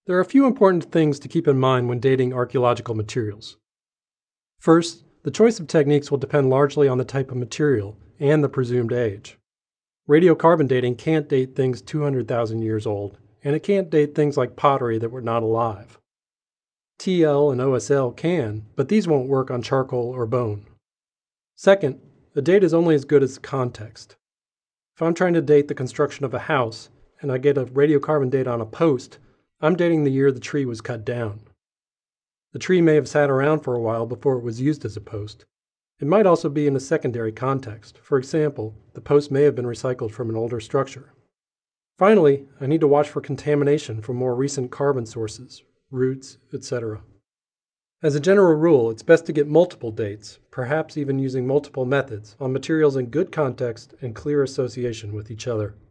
There are a few important things to keep in mind when dating archaeological materials. First, the choice of techniques will depend largely on the type of material and the presumed age. Radiocarbon dating can't date things 200,000 years old, and it can't date things like pottery that were not alive. TL and OSL can, but these won't work on charcoal or bone. Second, a date is only as good as the context. If I'm trying to date the construction of a house, and I get a radiocarbon date on a post, I'm dating the year the tree was cut down. The tree may have sat around for a while before it was used as a post. It might also be in a secondary context. For example, the post may have been recycled from an older structure. Finally, I need to watch for contamination from more recent carbon sources, roots, etc. As a general rule, it's best to get multiple dates, perhaps even using multiple methods, on materials in good context and clear association with each other.